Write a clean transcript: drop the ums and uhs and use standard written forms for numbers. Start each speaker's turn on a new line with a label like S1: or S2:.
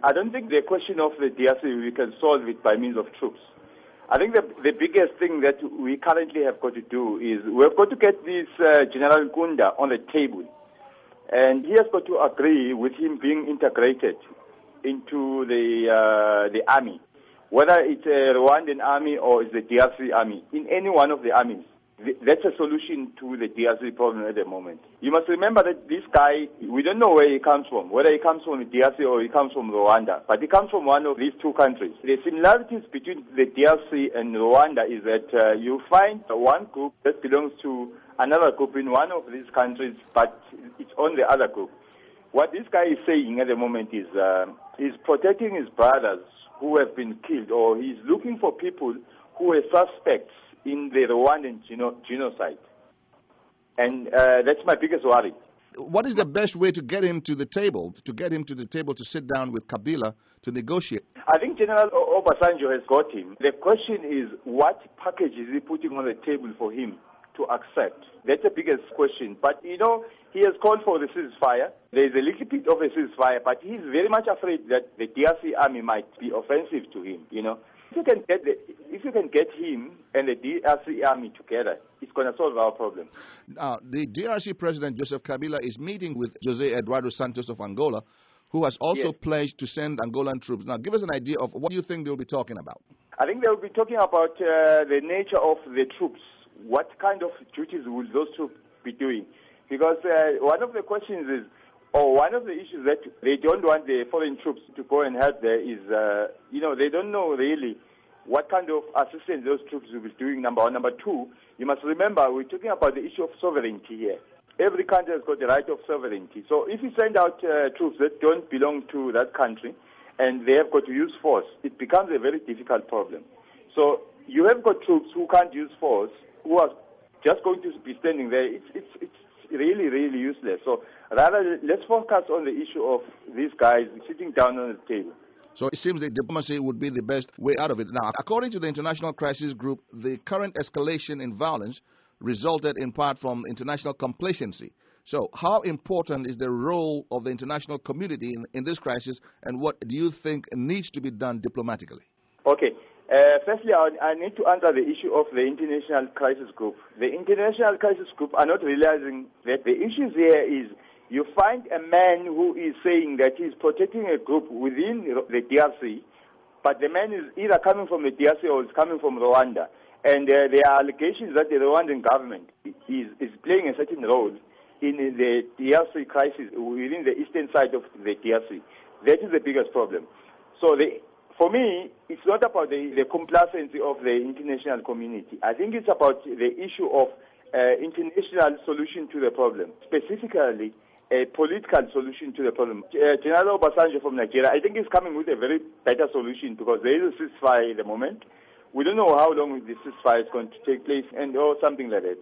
S1: I don't think the question of the DRC, we can solve it by means of troops. I think the biggest thing that we currently have got to do is we've got to get this General Nkunda on the table. And he has got to agree with him being integrated into the army, whether it's a Rwandan army or it's the DRC army, in any one of the armies. That's a solution to the DRC problem at the moment. You must remember that this guy, we don't know where he comes from, whether he comes from the DRC or he comes from Rwanda, but he comes from one of these two countries. The similarities between the DRC and Rwanda is that you find one group that belongs to another group in one of these countries, but it's on the other group. What this guy is saying at the moment is he's protecting his brothers who have been killed, or he's looking for people who are suspects in the Rwandan genocide. And that's my biggest worry.
S2: What is the best way to get him to the table, to sit down with Kabila to negotiate?
S1: I think General Obasanjo has got him. The question is, what package is he putting on the table for him to accept? That's the biggest question. But, he has called for the ceasefire. There's a little bit of a ceasefire, but he's very much afraid that the DRC army might be offensive to him, If you can get him and the DRC army together, it's going to solve our problem.
S2: Now, the DRC President, Joseph Kabila, is meeting with José Eduardo Santos of Angola, who has also pledged to send Angolan troops. Now, give us an idea of what you think they'll be talking about.
S1: I think they'll be talking about the nature of the troops. What kind of duties will those troops be doing? Because one of the questions is, or one of the issues that they don't want the foreign troops to go and help there is, they don't know really what kind of assistance those troops will be doing, number one. Number two, you must remember, we're talking about the issue of sovereignty here. Every country has got the right of sovereignty. So if you send out troops that don't belong to that country and they have got to use force, it becomes a very difficult problem. So you have got troops who can't use force, who are just going to be standing there. It's really, really useless. So rather, let's focus on the issue of these guys sitting down on the table.
S2: So it seems that diplomacy would be the best way out of it. Now, according to the International Crisis Group, the current escalation in violence resulted in part from international complacency. So how important is the role of the international community in this crisis, and what do you think needs to be done diplomatically?
S1: Okay. Firstly, I need to answer the issue of the International Crisis Group. The International Crisis Group are not realizing that the issue here is you find a man who is saying that he's protecting a group within the DRC, but the man is either coming from the DRC or is coming from Rwanda. And there are allegations that the Rwandan government is playing a certain role in the DRC crisis within the eastern side of the DRC. That is the biggest problem. So for me, it's not about the complacency of the international community. I think it's about the issue of international solution to the problem, specifically a political solution to the problem. General Obasanjo from Nigeria, I think he's coming with a very better solution because there is a ceasefire at the moment. We don't know how long this ceasefire is going to take place or something like that.